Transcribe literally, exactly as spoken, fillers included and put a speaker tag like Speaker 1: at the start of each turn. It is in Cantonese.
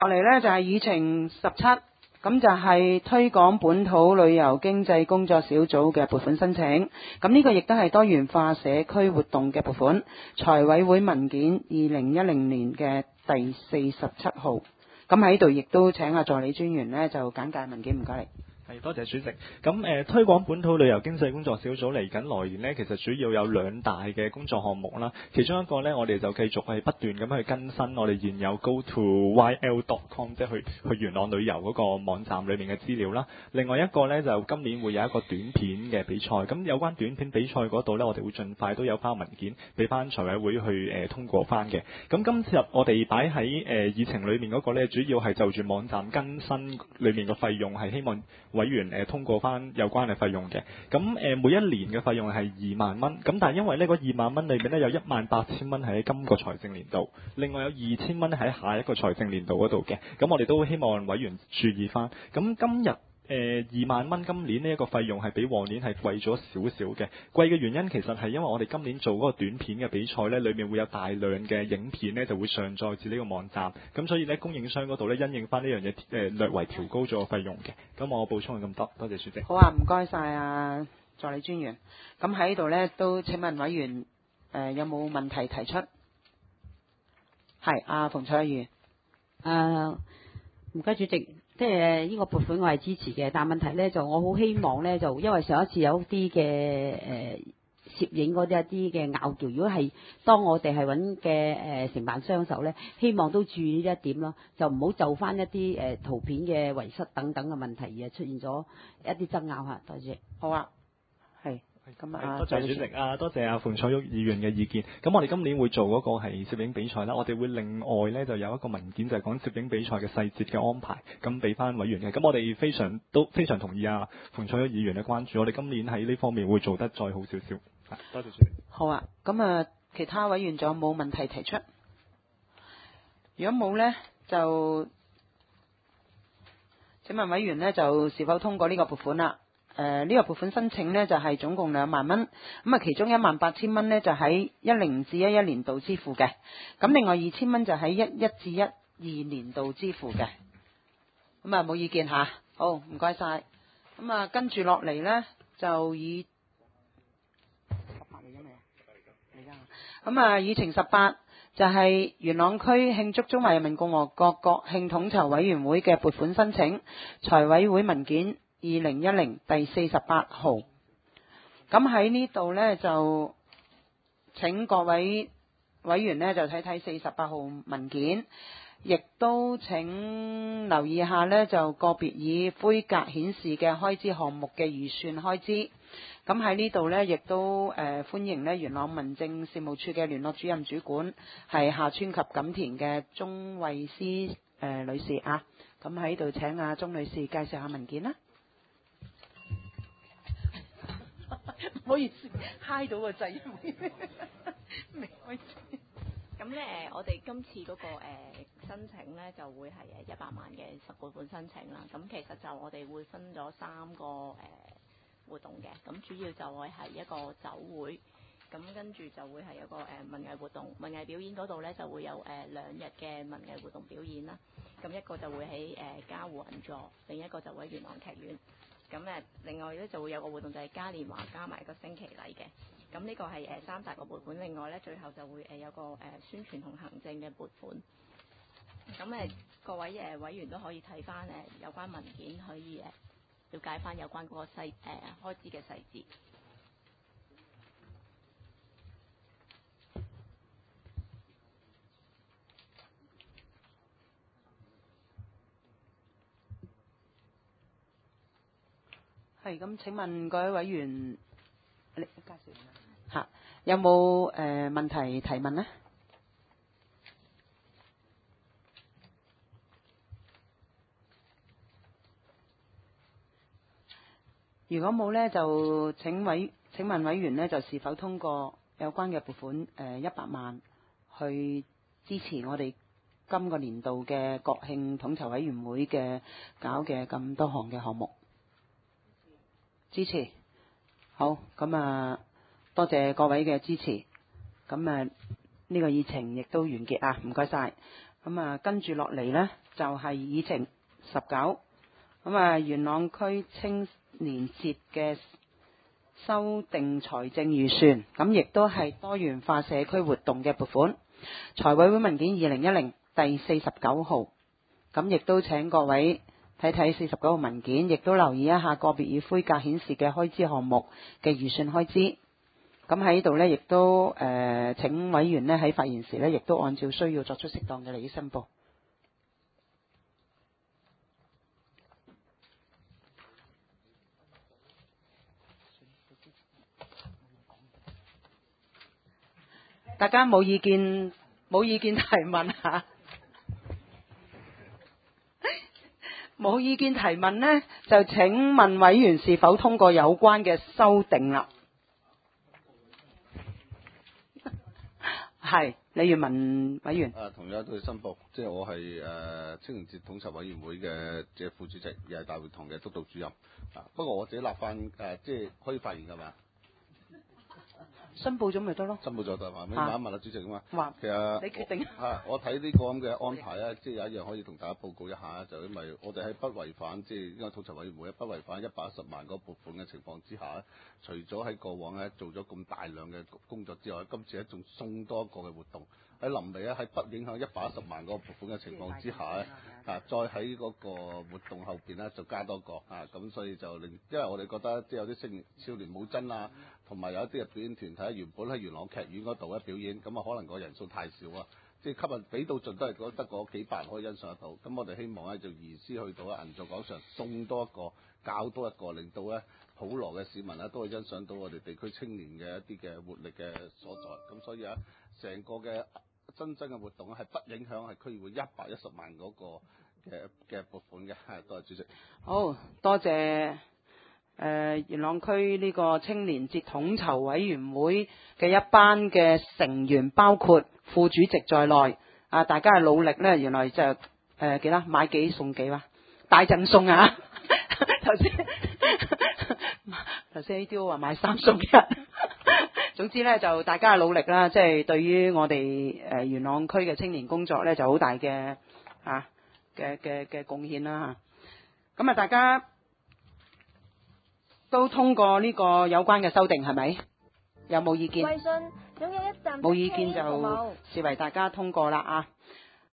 Speaker 1: 落嚟呢就係議程十七，咁就係推廣本土旅遊經濟工作小組嘅撥款申請。咁呢個亦都係多元化社區活動嘅撥款。財委會文件二零一零年嘅第四十七號。咁喺度亦都請阿助理專員呢就簡介文件，唔該你。
Speaker 2: 係，多謝主席。咁誒、呃、推廣本土旅遊經濟工作小組嚟緊來年呢，其實主要有兩大嘅工作項目啦。其中一個呢，我哋就繼續係不斷咁去更新我哋現有 go to y l dot com 即係去去元朗旅遊嗰個網站裏面嘅資料啦。另外一個呢，就今年會有一個短片嘅比賽。咁有關短片比賽嗰度呢，我哋會盡快都有翻文件俾翻財委會去誒、呃、通過翻嘅。咁今次我哋擺喺誒議程裏面嗰個呢，主要係就住網站更新裏面嘅費用，係希望委員誒通過翻有關嘅費用嘅。咁誒每一年嘅費用係二萬蚊，咁但係因為呢個二萬蚊裏面呢，有一萬八千蚊喺今個財政年度，另外有二千蚊喺下一個財政年度嗰度嘅。咁我哋都希望委員注意翻。咁今日誒二萬蚊今年呢一個費用係比往年係貴咗少少嘅。貴嘅原因其實係因為我哋今年做嗰個短片嘅比賽呢，裏面會有大量嘅影片呢就會上載至呢個網站，咁所以呢，供應商嗰度呢，因應翻呢樣嘢誒略為調高咗個費用嘅。咁我補充係咁多，多謝主席。
Speaker 1: 好啊，唔該晒啊助理專員。咁喺度呢，都請問委員誒、呃、有冇問題提出？係阿馮卓議員。
Speaker 3: 誒唔該主席。即係呢個撥款我係支持嘅，但問題呢，就我好希望呢，就因為上一次有啲嘅誒攝影嗰啲一啲嘅拗撬，如果係當我哋係揾嘅誒承辦商手呢，希望都注意呢一點咯，就唔好就翻一啲誒、呃、圖片嘅遺失等等嘅問題而出現咗一啲爭拗嚇。多謝。
Speaker 1: 好啊，係。咁啊，
Speaker 2: 多謝主席啊，多謝阿馮楚旭議員嘅意見。咁我哋今年會做嗰個係攝影比賽啦，我哋會另外呢就有一個文件就係講攝影比賽嘅細節嘅安排，咁俾翻委員嘅。咁我哋非常都非常同意啊馮楚旭議員嘅關注，我哋今年喺呢方面會做得再好少少。多謝主席。
Speaker 1: 好啊，咁啊，其他委員仲有冇問題提出？如果冇呢，就請問委員呢，就是否通過呢個撥款啦？誒、呃、呢、這個撥款申請呢，就係、是、總共兩萬蚊，咁啊其中一萬八千蚊呢，就喺一零至一一年度支付嘅，咁另外二千蚊就喺一一至一二年度支付嘅，咁啊冇意見嚇，好唔該晒。咁啊跟住落嚟呢，就以十八嚟緊未啊？嚟緊。咁啊議程十八就係元朗區慶祝中華人民共和國國慶統籌委員會嘅撥款申請，財委會文件二零一零第四十八號。咁喺呢度呢，就請各位委員呢，就睇睇四十八號文件，亦都請留意下呢，就個別以灰格顯示嘅開支項目嘅預算開支。咁喺呢度呢，亦都誒、呃、歡迎呢元朗民政事務處嘅聯絡主任主管係下村及錦田嘅鍾慧思誒女士啊。咁喺度請阿鍾女士介紹下文件啦。唔好意思，揩到個掣。未開始。
Speaker 4: 咁咧，我哋今次嗰、那個、呃、申請咧，就會係誒一百萬嘅實撥款申請啦。咁其實就我哋會分咗三個誒、呃、活動嘅。咁主要就會係一個酒會，咁跟住就會係一個誒、呃、文藝活動、文藝表演嗰度咧，就會有誒、呃、兩日嘅文藝活動表演啦。咁一個就會喺誒嘉湖銀座，另一個就會喺元朗劇院。咁誒，另外咧就會有個活動就係嘉年華加埋一個升旗禮嘅。咁呢個係誒三大個撥款，另外咧最後就會誒有個誒宣傳同行政嘅撥款。咁誒各位誒委員都可以睇翻誒有關文件，可以誒了解翻有關嗰個細誒開支嘅細節。
Speaker 1: 係咁，請問各位委員，你介紹下有冇誒、呃、問題提問呢？如果冇呢，就請委請問委員呢，就是否通過有關嘅撥款誒一百萬去支持我哋今個年度嘅國慶統籌委員會嘅搞嘅咁多項嘅項目？支持。好，咁啊，多謝各位嘅支持。咁啊，呢個議程亦都完結啊，唔該晒。 咁啊，跟住落嚟呢，就係、是、議程十九，咁啊，元朗區青年節嘅修訂財政預算，咁亦都係多元化社區活動嘅撥款。財委會文件二零一零第四十九號，咁亦都請各位睇睇四十九號文件，亦都留意一下個別以灰格顯示嘅開支項目嘅預算開支。咁喺度呢，亦都誒、呃、請委員呢喺發言時呢，亦都按照需要作出適當嘅利益申報。大家冇意見，冇意見提問嚇，冇意見提問呢，就請問委員是否通過有關嘅修訂啦？係，李元文委員。
Speaker 5: 啊，同樣都要申報，即係我係誒、呃、青年節統籌委員會嘅即係副主席，又係大會堂嘅督導主任。啊，不過我自己立翻誒、呃，即係可以發言㗎嘛？
Speaker 1: 申報咗咪得咯？
Speaker 5: 申報咗就話，你問一問啊主席啊嘛。
Speaker 1: 話
Speaker 5: 其實
Speaker 1: 你決定。
Speaker 5: 啊，我睇呢個咁嘅安排咧，即係有一樣可以同大家報告一下，就因為我哋喺不違反即係應該統籌委員會不違反一百一十萬嗰撥款嘅情況之下咧，除咗喺過往咧做咗咁大量嘅工作之外，今次咧仲送多一個嘅活動。喺臨尾咧，喺不影響一百一十萬嗰個撥款嘅情況之下咧，啊，再喺嗰個活動後邊咧就加多個啊，咁所以就令，因為我哋覺得即係有啲青年少年舞真啊，同埋有一啲嘅表演團體原本喺元朗劇院嗰度咧表演，咁啊可能個人數太少啊，即係吸引俾到盡都係覺得嗰幾百人可以欣賞得到，咁我哋希望咧就移師去到銀座廣場送多一個，搞多一個，令到咧普羅嘅市民咧都會欣賞到我哋地區青年嘅一啲嘅活力嘅所在，咁所以啊，成個嘅新增嘅活動咧係不影響係區議會一百一十萬嗰個嘅嘅撥款嘅，係多謝主席。
Speaker 1: 好多謝誒、呃、元朗區呢個青年節統籌委員會嘅一班嘅成員，包括副主席在內，啊大家嘅努力呢，原來就誒、呃、幾多買幾送幾哇，大贈送啊！頭先頭先 A D O 話買三送一。總之咧，就大家嘅努力啦，即係對於我哋誒元朗區嘅青年工作咧，就好大嘅啊嘅嘅嘅貢獻啦嚇。咁啊，大家都通過呢個有關嘅修訂係咪？有冇意見？
Speaker 6: 貴信擁有一站
Speaker 1: 冇意見就
Speaker 6: 好冇
Speaker 1: 視為大家通過啦啊！